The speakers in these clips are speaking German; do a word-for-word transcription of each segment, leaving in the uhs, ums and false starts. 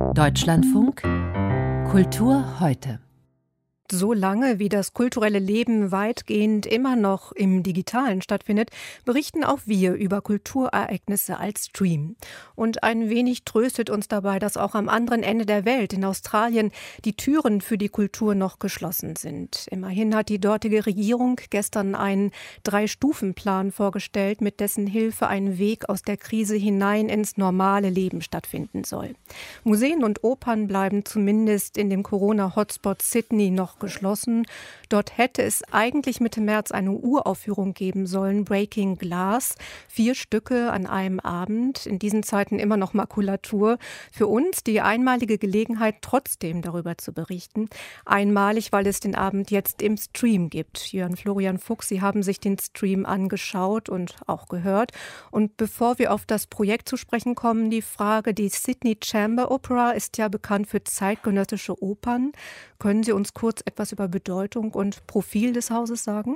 Deutschlandfunk Kultur heute. So lange wie das kulturelle Leben weitgehend immer noch im Digitalen stattfindet, berichten auch wir über Kulturereignisse als Stream. Und ein wenig tröstet uns dabei, dass auch am anderen Ende der Welt, in Australien, die Türen für die Kultur noch geschlossen sind. Immerhin hat die dortige Regierung gestern einen Drei-Stufen-Plan vorgestellt, mit dessen Hilfe ein Weg aus der Krise hinein ins normale Leben stattfinden soll. Museen und Opern bleiben zumindest in dem Corona-Hotspot Sydney noch geschlossen. Dort hätte es eigentlich Mitte März eine Uraufführung geben sollen, Breaking Glass. Vier Stücke an einem Abend, in diesen Zeiten immer noch Makulatur. Für uns die einmalige Gelegenheit, trotzdem darüber zu berichten. Einmalig, weil es den Abend jetzt im Stream gibt. Jörn Florian Fuchs, Sie haben sich den Stream angeschaut und auch gehört. Und bevor wir auf das Projekt zu sprechen kommen, die Frage, die Sydney Chamber Opera ist ja bekannt für zeitgenössische Opern. Können Sie uns kurz etwas über Bedeutung und Profil des Hauses sagen?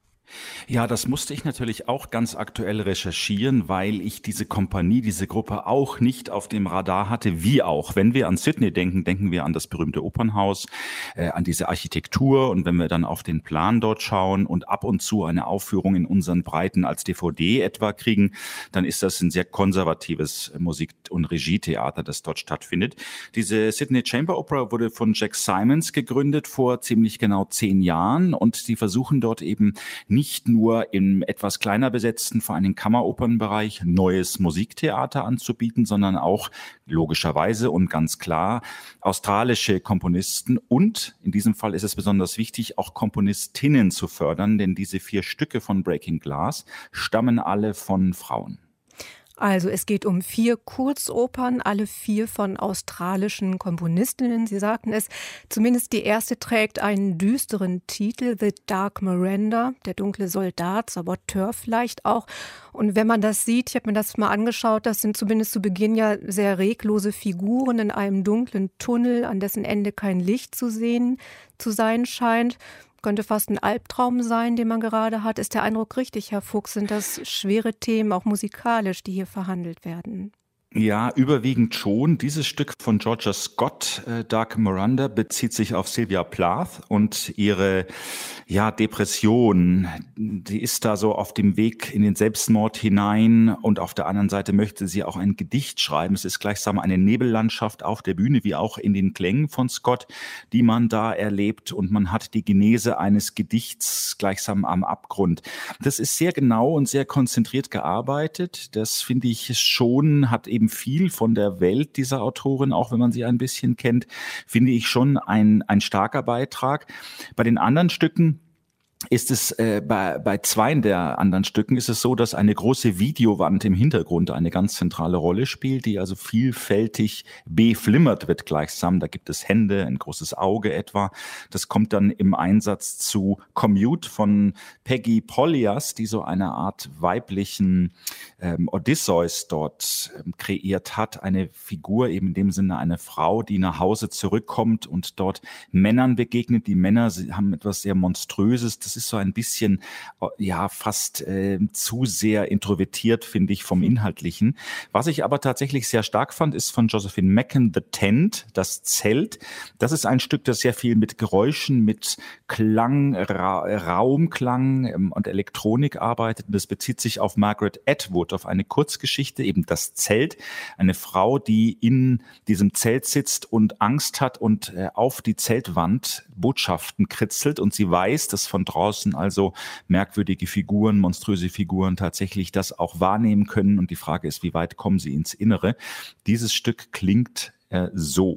Ja, das musste ich natürlich auch ganz aktuell recherchieren, weil ich diese Kompanie, diese Gruppe auch nicht auf dem Radar hatte, wie auch. Wenn wir an Sydney denken, denken wir an das berühmte Opernhaus, äh, an diese Architektur, und wenn wir dann auf den Plan dort schauen und ab und zu eine Aufführung in unseren Breiten als D V D etwa kriegen, dann ist das ein sehr konservatives Musik- und Regietheater, das dort stattfindet. Diese Sydney Chamber Opera wurde von Jack Simons gegründet vor ziemlich genau zehn Jahren, und sie versuchen dort eben nicht nur im etwas kleiner besetzten, vor allem Kammeropernbereich, neues Musiktheater anzubieten, sondern auch logischerweise und ganz klar australische Komponisten und, in diesem Fall ist es besonders wichtig, auch Komponistinnen zu fördern, denn diese vier Stücke von Breaking Glass stammen alle von Frauen. Also es geht um vier Kurzopern, alle vier von australischen Komponistinnen. Sie sagten es, zumindest die erste trägt einen düsteren Titel, The Dark Miranda, der dunkle Soldat, Saboteur vielleicht auch. Und wenn man das sieht, ich habe mir das mal angeschaut, das sind zumindest zu Beginn ja sehr reglose Figuren in einem dunklen Tunnel, an dessen Ende kein Licht zu sehen zu sein scheint. Könnte fast ein Albtraum sein, den man gerade hat. Ist der Eindruck richtig, Herr Fuchs? Sind das schwere Themen, auch musikalisch, die hier verhandelt werden? Ja, überwiegend schon. Dieses Stück von Georgia Scott, äh, Dark Miranda, bezieht sich auf Sylvia Plath und ihre ja, Depression. Die ist da so auf dem Weg in den Selbstmord hinein, und auf der anderen Seite möchte sie auch ein Gedicht schreiben. Es ist gleichsam eine Nebellandschaft auf der Bühne, wie auch in den Klängen von Scott, die man da erlebt, und man hat die Genese eines Gedichts gleichsam am Abgrund. Das ist sehr genau und sehr konzentriert gearbeitet. Das finde ich schon, hat eben viel von der Welt dieser Autorin, auch wenn man sie ein bisschen kennt, finde ich schon ein, ein starker Beitrag. Bei den anderen Stücken ist es äh, bei, bei zwei der anderen Stücken ist es so, dass eine große Videowand im Hintergrund eine ganz zentrale Rolle spielt, die also vielfältig beflimmert wird gleichsam. Da gibt es Hände, ein großes Auge etwa. Das kommt dann im Einsatz zu Commute von Peggy Polias, die so eine Art weiblichen ähm, Odysseus dort ähm, kreiert hat. Eine Figur, eben in dem Sinne eine Frau, die nach Hause zurückkommt und dort Männern begegnet. Die Männer sie haben etwas sehr Monströses. Das ist so ein bisschen, ja, fast äh, zu sehr introvertiert, finde ich, vom Inhaltlichen. Was ich aber tatsächlich sehr stark fand, ist von Josephine Macken, The Tent, das Zelt. Das ist ein Stück, das sehr viel mit Geräuschen, mit Klang, Ra- Raumklang ähm, und Elektronik arbeitet. Und das bezieht sich auf Margaret Atwood, auf eine Kurzgeschichte, eben das Zelt. Eine Frau, die in diesem Zelt sitzt und Angst hat und äh, auf die Zeltwand Botschaften kritzelt, und sie weiß, dass von draußen also merkwürdige Figuren, monströse Figuren tatsächlich das auch wahrnehmen können. Und die Frage ist, wie weit kommen sie ins Innere? Dieses Stück klingt äh, so.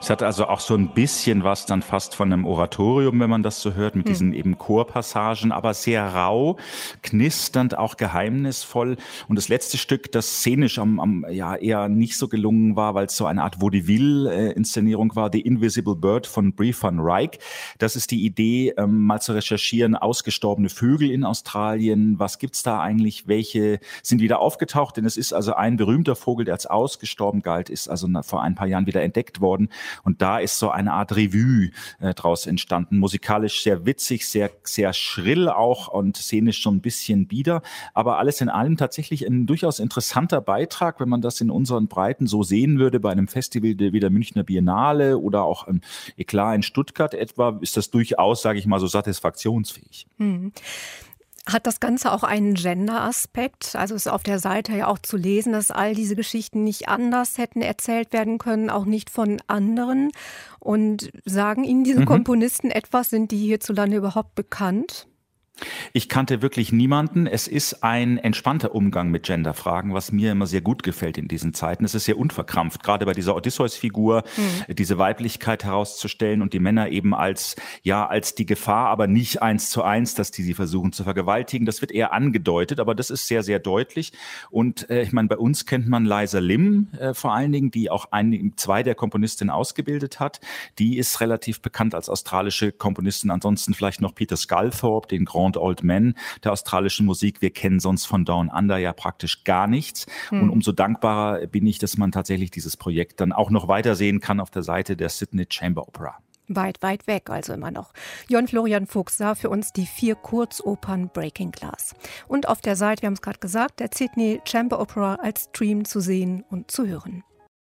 Es hat also auch so ein bisschen was dann fast von einem Oratorium, wenn man das so hört, mit hm. diesen eben Chorpassagen, aber sehr rau, knisternd, auch geheimnisvoll. Und das letzte Stück, das szenisch am, am ja eher nicht so gelungen war, weil es so eine Art Vaudeville-Inszenierung war, The Invisible Bird von Brie van Rijk. Das ist die Idee, ähm, mal zu recherchieren, ausgestorbene Vögel in Australien. Was gibt's da eigentlich? Welche sind wieder aufgetaucht? Denn es ist also ein berühmter Vogel, der als ausgestorben galt, ist also vor ein paar Jahren wieder entdeckt worden. Und da ist so eine Art Revue äh, draus entstanden. Musikalisch sehr witzig, sehr, sehr schrill auch und szenisch so ein bisschen bieder. Aber alles in allem tatsächlich ein durchaus interessanter Beitrag, wenn man das in unseren Breiten so sehen würde, bei einem Festival wie der Münchner Biennale oder auch im Eklat in Stuttgart etwa, ist das durchaus, sage ich mal, so satisfaktionsfähig. Hm. Hat das Ganze auch einen Gender-Aspekt? Also ist auf der Seite ja auch zu lesen, dass all diese Geschichten nicht anders hätten erzählt werden können, auch nicht von anderen. Und sagen Ihnen diese mhm. Komponisten etwas? Sind die hierzulande überhaupt bekannt? Ich kannte wirklich niemanden. Es ist ein entspannter Umgang mit Genderfragen, was mir immer sehr gut gefällt in diesen Zeiten. Es ist sehr unverkrampft, gerade bei dieser Odysseus-Figur, mhm. diese Weiblichkeit herauszustellen und die Männer eben als, ja, als die Gefahr, aber nicht eins zu eins, dass die sie versuchen zu vergewaltigen. Das wird eher angedeutet, aber das ist sehr, sehr deutlich. Und äh, ich meine, bei uns kennt man Liza Lim äh, vor allen Dingen, die auch ein, zwei der Komponistinnen ausgebildet hat. Die ist relativ bekannt als australische Komponistin. Ansonsten vielleicht noch Peter Sculthorpe, den Grand Old Man der australischen Musik. Wir kennen sonst von Down Under ja praktisch gar nichts. Hm. Und umso dankbarer bin ich, dass man tatsächlich dieses Projekt dann auch noch weitersehen kann auf der Seite der Sydney Chamber Opera. Weit, weit weg, also immer noch. Jörn Florian Fuchs sah für uns die vier Kurzopern Breaking Glass. Und auf der Seite, wir haben es gerade gesagt, der Sydney Chamber Opera als Stream zu sehen und zu hören.